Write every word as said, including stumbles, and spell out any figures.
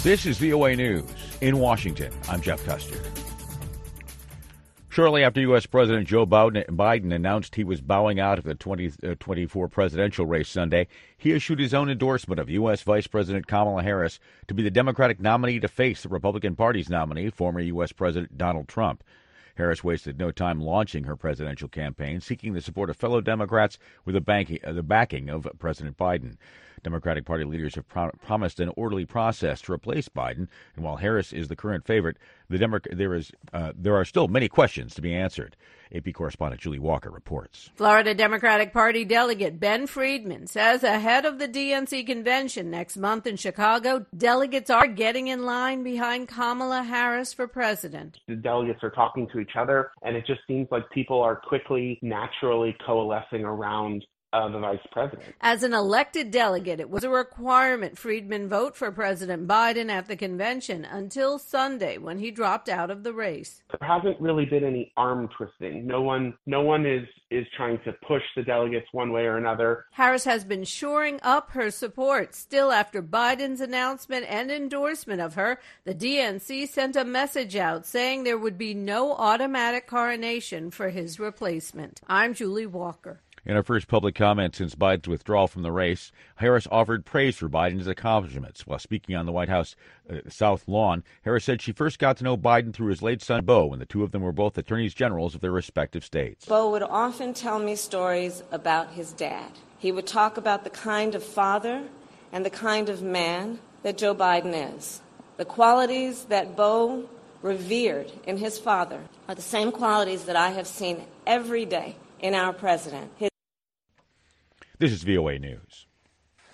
This is V O A News. In Washington, I'm Jeff Custer. Shortly after U S. President Joe Biden announced he was bowing out of the twenty twenty-four presidential race Sunday, he issued his own endorsement of U S. Vice President Kamala Harris to be the Democratic nominee to face the Republican Party's nominee, former U S. President Donald Trump. Harris wasted no time launching her presidential campaign, seeking the support of fellow Democrats with the, banking, uh, the backing of President Biden. Democratic Party leaders have pro- promised an orderly process to replace Biden, and while Harris is the current favorite, the Demo- there is uh, there are still many questions to be answered. A P correspondent Julie Walker reports. Florida Democratic Party delegate Ben Friedman says ahead of the D N C convention next month in Chicago, delegates are getting in line behind Kamala Harris for president. The delegates are talking to each other, and it just seems like people are quickly, naturally coalescing around Uh, the vice president. As an elected delegate, it was a requirement Friedman vote for President Biden at the convention until Sunday when he dropped out of the race. There hasn't really been any arm twisting. No one no one is, is trying to push the delegates one way or another. Harris has been shoring up her support. Still, after Biden's announcement and endorsement of her, the D N C sent a message out saying there would be no automatic coronation for his replacement. I'm Julie Walker. In her first public comment since Biden's withdrawal from the race, Harris offered praise for Biden's accomplishments. While speaking on the White House uh, South Lawn, Harris said she first got to know Biden through his late son, Beau, when the two of them were both attorneys generals of their respective states. Beau would often tell me stories about his dad. He would talk about the kind of father and the kind of man that Joe Biden is. The qualities that Beau revered in his father are the same qualities that I have seen every day in our president. His This is V O A News.